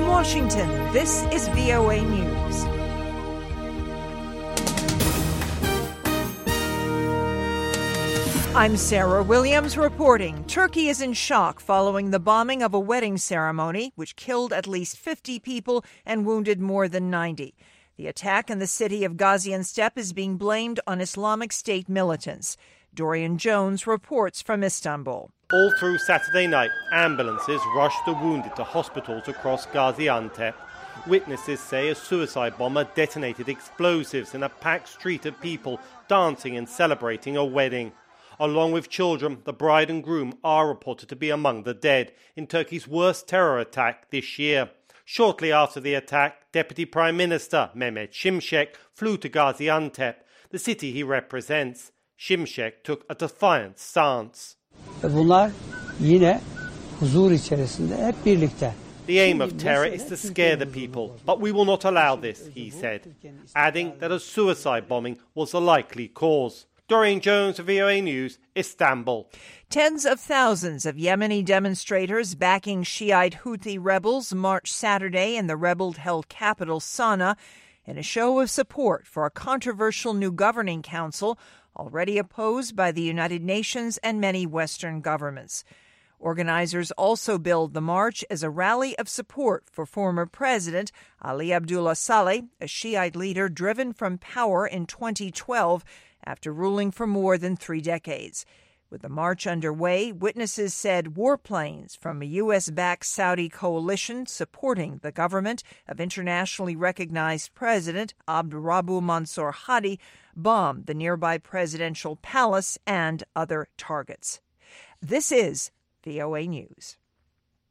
From Washington, this is VOA News. I'm Sarah Williams reporting. Turkey is in shock following the bombing of a wedding ceremony, which killed at least 50 people and wounded more than 90. The attack in the city of Gaziantep is being blamed on Islamic State militants. Dorian Jones reports from Istanbul. All through Saturday night, ambulances rushed the wounded to hospitals across Gaziantep. Witnesses say a suicide bomber detonated explosives in a packed street of people dancing and celebrating a wedding. Along with children, the bride and groom are reported to be among the dead in Turkey's worst terror attack this year. Shortly after the attack, Deputy Prime Minister Mehmet Şimşek flew to Gaziantep, the city he represents. Şimşek took a defiant stance. Bunlar yine huzur içerisinde hep birlikte. The aim of terror is to scare the people, but we will not allow this, he said, adding that a suicide bombing was a likely cause. Dorian Jones, VOA News, Istanbul. Tens of thousands of Yemeni demonstrators backing Shiite Houthi rebels marched Saturday in the rebel-held capital Sana'a in a show of support for a controversial new governing council already opposed by the United Nations and many Western governments. Organizers also billed the march as a rally of support for former President Ali Abdullah Saleh, a Shiite leader driven from power in 2012 after ruling for more than 3 decades. With the march underway, witnesses said warplanes from a U.S.-backed Saudi coalition supporting the government of internationally recognized President Abdurabu Mansour Hadi bombed the nearby presidential palace and other targets. This is VOA News.